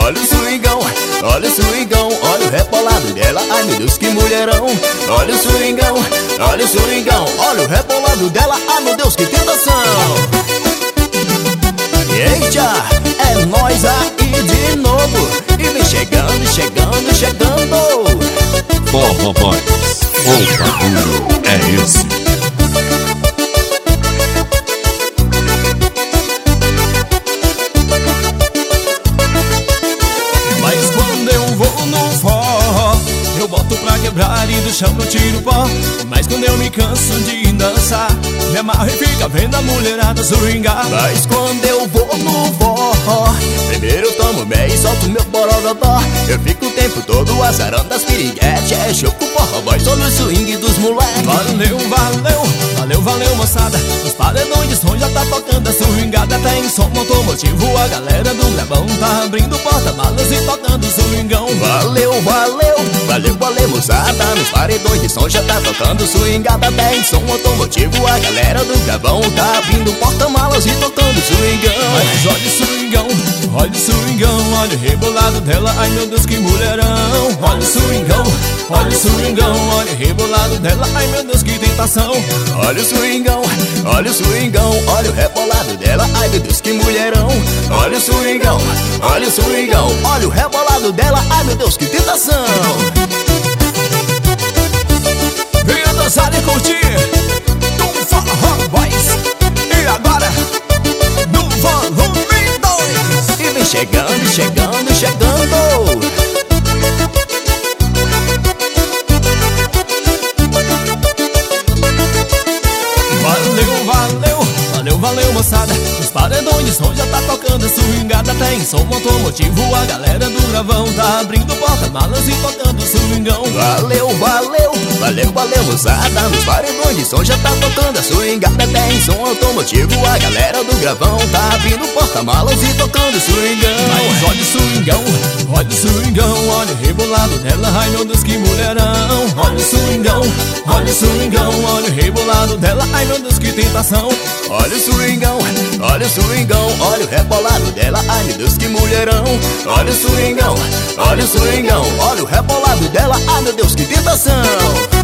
olha o swingão, olha o swingão, olha o rebolado dela, ai meu Deus que mulherão. Olha o swingão, olha o swingão, olha o rebolado dela, ai meu Deus que tentação. Eita, é nós aí de novo, e vem chegando, chegando, chegando. Forró Boys, o bagulho é esse. Mas quando eu vou no forró, eu boto pra quebrar e do chão eu tiro pó. Mas quando eu me canso de dançar, me amarro e fica vendo a mulherada swingar. Mas quando eu vou no forró, primeiro eu tomo meio e solto meu borogodó. Eu fico o tempo todo azarando as piriguetes. É show com forró boys, olha o swing dos moleques. Valeu, valeu, valeu, valeu moçada. Os paredões de som já tá tocando a swingada. Tem som automotivo, a galera do gravão tá abrindo porta-malas e tocando o swingão. Valeu, valeu, valeu, valeu moçada. Nos paredões de som já tá tocando swingada. Tem som automotivo, a galera do gravão tá abrindo porta-malas e tocando swingão. Mas olha o swingão, olha o swingão, olha o rebolado dela, ai meu Deus que mulherão. Olha o swingão, olha o swingão, olha o rebolado dela, ai meu Deus que tentação. Olha o swingão, olha o swingão, olha o rebolado dela, ai meu Deus que mulherão. Olha o swingão, olha o swingão, olha o rebolado dela, ai meu Deus que tentação. Venha dançar e curtir do Forró Boys. E agora, do volume 2. E vem chegando, chegando, chegando. Valeu, valeu, valeu, valeu moçada. Os paredões de som já tá tocando a swingada. Tem som automotivo, a galera do gravão tá abrindo porta-malas e tocando o swingão. Valeu, valeu, valeu, valeu moçada. Nos paredões de som já tá tocando a swingada. Tem som automotivo, a galera do gravão tá abrindo porta-malas e tocando o swingão. Mas olha o swingão, olha o swingão, olha o rebolado dela, ai meu Deus que mulherão. Olha o swingão, olha o swingão, olha o rebolado dela, ai meu Deus que tentação. Olha o swingão, olha o swingão, olha o rebolado dela, ai meu Deus que mulherão. Olha o swingão, olha o swingão, olha o rebolado dela, ai meu Deus que tentação.